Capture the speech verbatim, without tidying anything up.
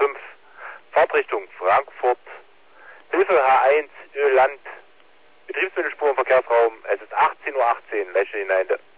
fünf, Fahrtrichtung Frankfurt, Hilfe H eins, Öland, Betriebsmittelspur im Verkehrsraum, es ist achtzehn Uhr achtzehn, Lächeln hinein.